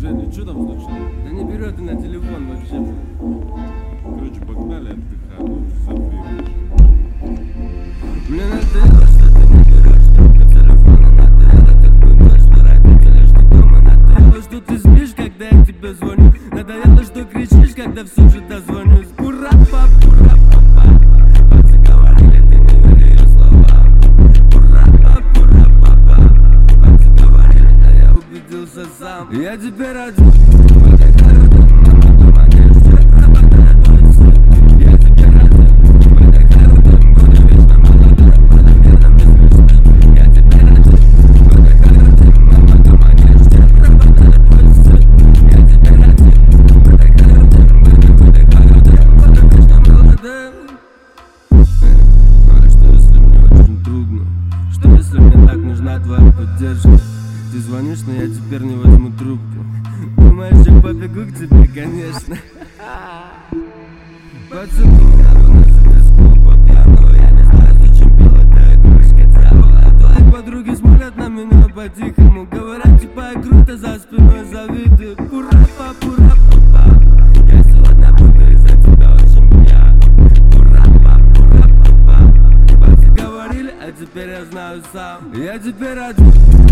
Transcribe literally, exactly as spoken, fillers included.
Женя, что там случилось? Да не берет и на телефон вообще, блядь. Короче, погнали отдыхать, ну забей. Мне надоело, что ты не берешь трубку телефона. Надоело, как бы ночь, родители, что дома. Надоело, что ты спишь, когда я тебе звоню. Надоело, что кричишь, когда все же дозвонюсь. Ура, пап, ура, папа. Папцы говорили, ты не вери ее слова. Ура, пап, ура, папа. Папцы говорили, а я убедился сам. Я теперь один. Нужна твоя поддержка. Ты звонишь, но я теперь не возьму трубку. Думаешь, я побегу к тебе, конечно. Пацаны, меня выносили с клуба пьяного. Я не знаю, зачем пила эта кружка дьявола. Твои подруги смотрят на меня по-тихому. Говорят, типа я круто, за спиной завидуют. Ура, пап, ура, папа. Я сегодня буду из-за тебя очень пьян. Ура, пап, ура, папа. Папцы говорили, а теперь я знаю сам. Я теперь один.